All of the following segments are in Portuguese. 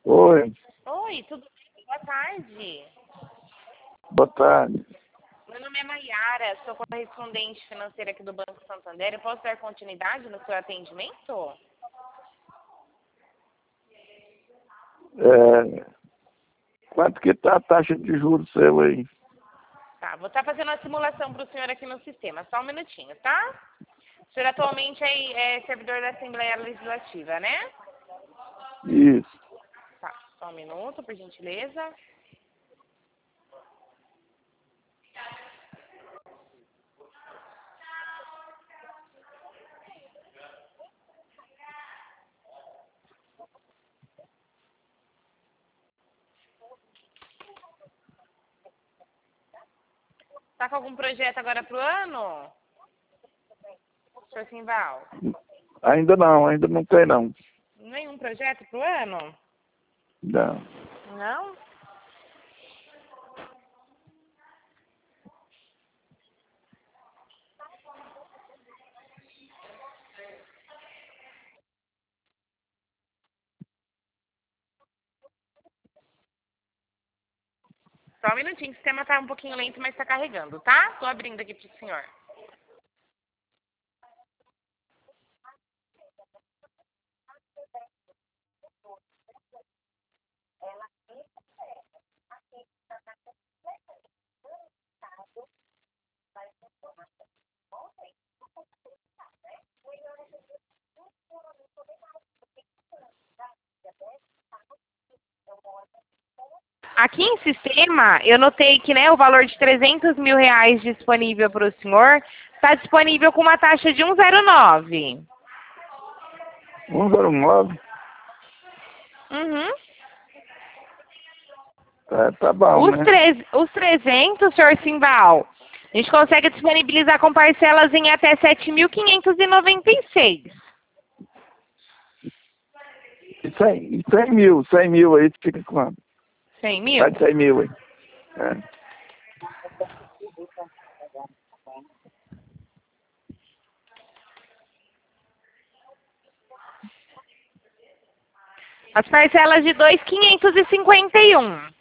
Oi, Oi, tudo bem? Boa tarde. boa tarde. Meu nome é Maiara, sou correspondente financeira aqui do Banco Santander. Eu posso dar continuidade no seu atendimento? Quanto que tá a taxa de juros seu aí? Tá, vou estar fazendo uma simulação para o senhor aqui no sistema. Só um minutinho, tá? O senhor atualmente é servidor da Assembleia Legislativa, né? Isso. Tá, só um minuto, por gentileza. Tá com algum projeto agora pro ano? Senhor Simval? Ainda não tem não. Nenhum projeto pro ano? Não. Não? Só um minutinho, o sistema tá um pouquinho lento, mas tá carregando, tá? Tô abrindo aqui pro senhor. Aqui em sistema, eu notei que, né, o valor de R$300 mil disponível para o senhor está disponível com uma taxa de 1,09. 109? Uhum. Tá bom, né? Os 300, senhor Simval, a gente consegue disponibilizar com parcelas em até 7.596. E 100 mil aí, fica quanto? 100 mil? Vai de 100 mil aí. É. As parcelas de 2.551.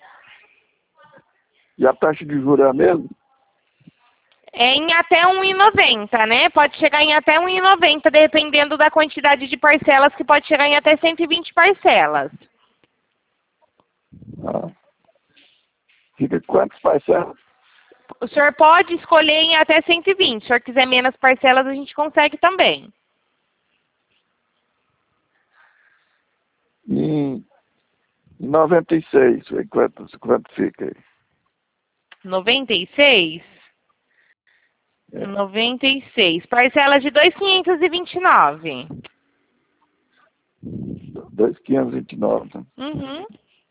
E a taxa de juros é a mesma? É em até 1,90, né? Pode chegar em até 1,90, dependendo da quantidade de parcelas, que pode chegar em até 120 parcelas. Ah. Fica quantas parcelas? O senhor pode escolher em até 120. Se o senhor quiser menos parcelas, a gente consegue também. Em 96, quanto fica aí? 96? É. 96. Parcelas de 2.529. 2.529, né? Uhum.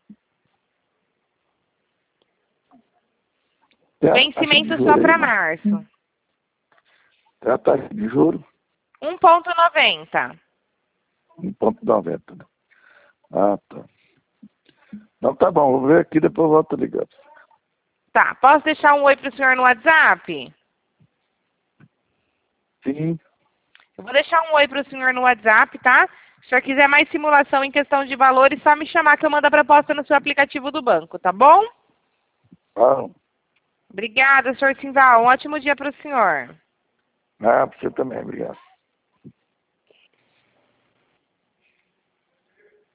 Tem a taxa de Vencimento juros só aí, para não? março. Tem a taxa de juros? 1,90. 1,90, né? Ah, tá. Não, tá bom, vou ver aqui, depois eu volto a ligar. Tá, posso deixar um oi pro senhor no WhatsApp? Sim, Eu vou deixar um oi pro senhor no WhatsApp, tá? Se o senhor quiser mais simulação em questão de valores, só me chamar que eu mando a proposta no seu aplicativo do banco, tá bom? ah, Obrigada, senhor Simval. Um ótimo dia para o senhor. pra você também, obrigado.